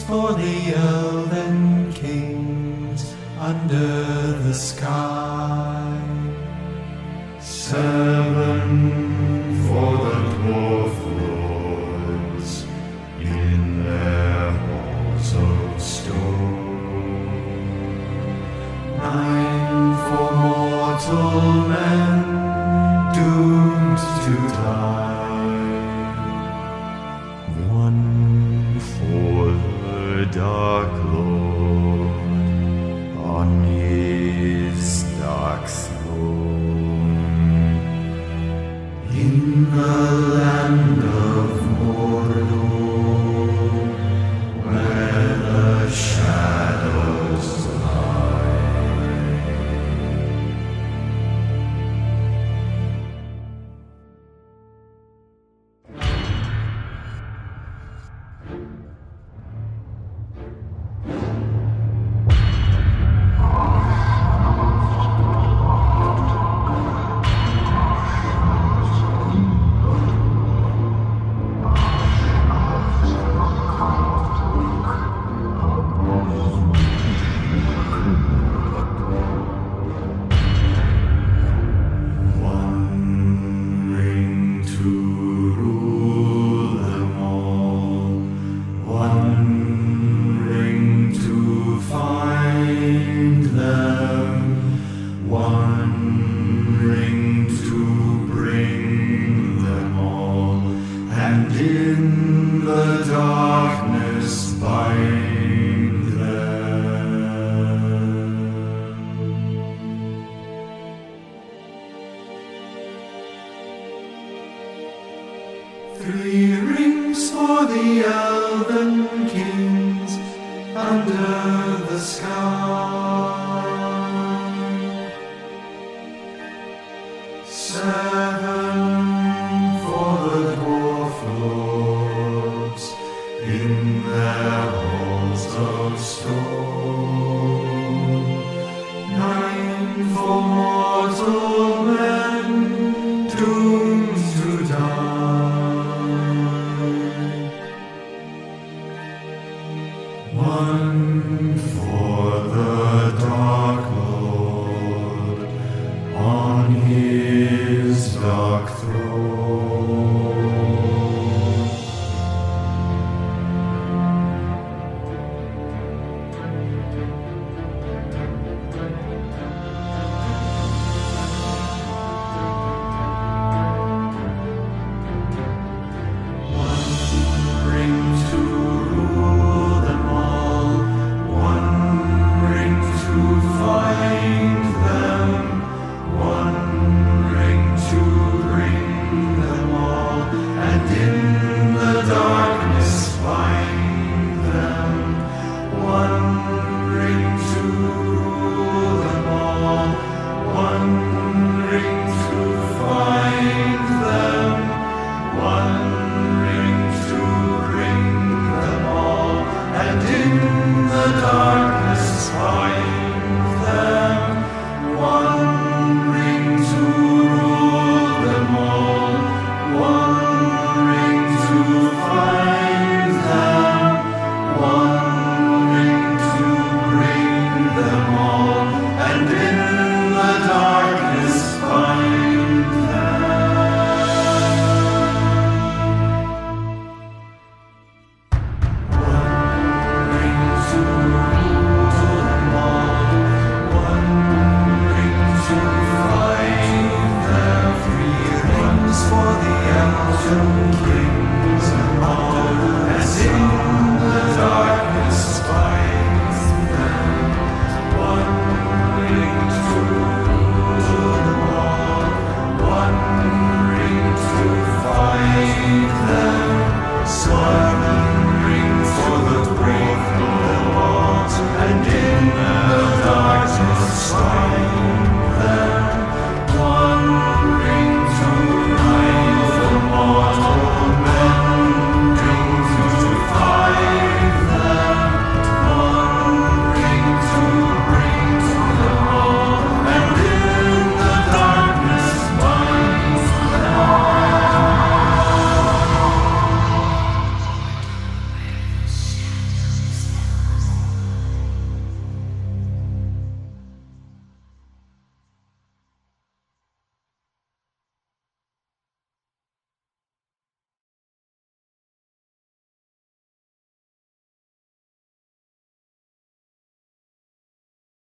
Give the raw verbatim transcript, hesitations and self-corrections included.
for the elven kings under the sky. Seven for the dwarf lords in their halls of stone. Nine for mortal men doomed to die. One for the Dark Lord on his dark throne. In the land of Mordor, where the shadows lie. Three rings for the elven kings under the sky. Seven for the dwarf lords in their halls of stone. Nine for mortal men doomed to die. One for the Dark Lord on his dark throne.